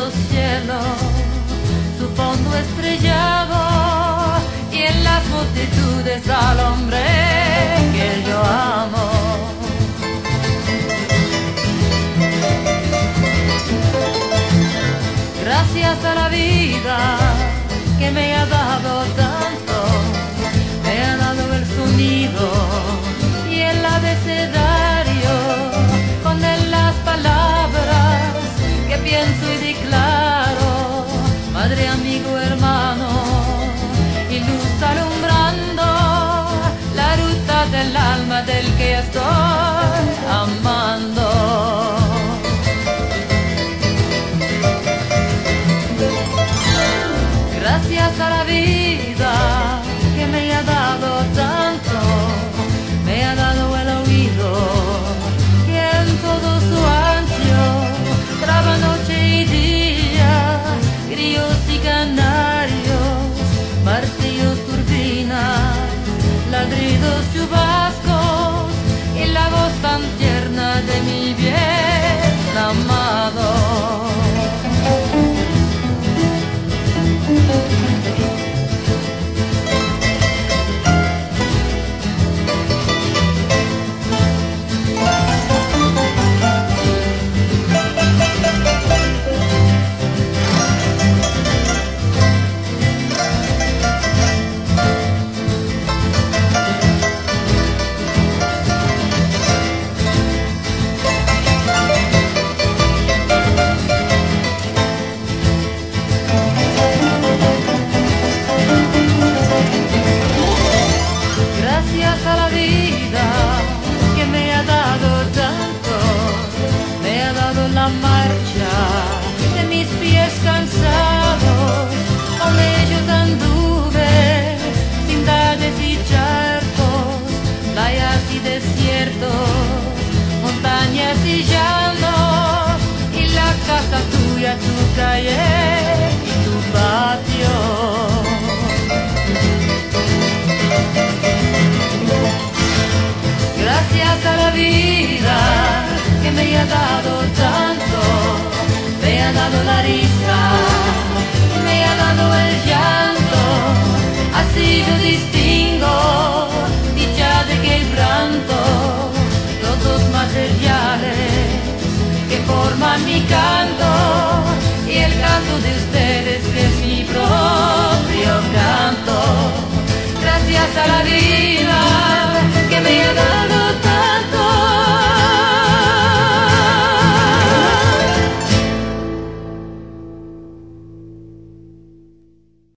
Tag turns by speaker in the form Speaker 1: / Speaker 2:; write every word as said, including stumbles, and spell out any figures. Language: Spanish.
Speaker 1: inmenso cielo, su fondo estrellado, y en las multitudes al hombre que yo amo. Gracias a la vida que me ha dado tanto, me ha dado el sonido y el abecedario, con él las palabras que pienso y declaro, madre, amigo, hermano, y luz alumbrando la ruta del alma del que estoy amando. Gracias a la vida que me ha dado tanto, me ha dado el oído y en todo su ancho traba noche y día, grillos y canarios, martillos, turbinas, ladridos, chubascos y la voz tan tierna de mi bien amado. Gracias a la vida que me ha dado tanto, me ha dado la marcha de mis pies cansados, con ellos anduve, ciudades y charcos, playas y desiertos, montañas y llanos, y la casa tuya, tu calle y tu patio. Gracias a la vida que me ha dado tanto, me ha dado la risa, me ha dado el llanto, así yo distingo dicha de quebranto, los dos materiales que forman mi canto y el canto de ustedes que es mi propio canto. Gracias a la vida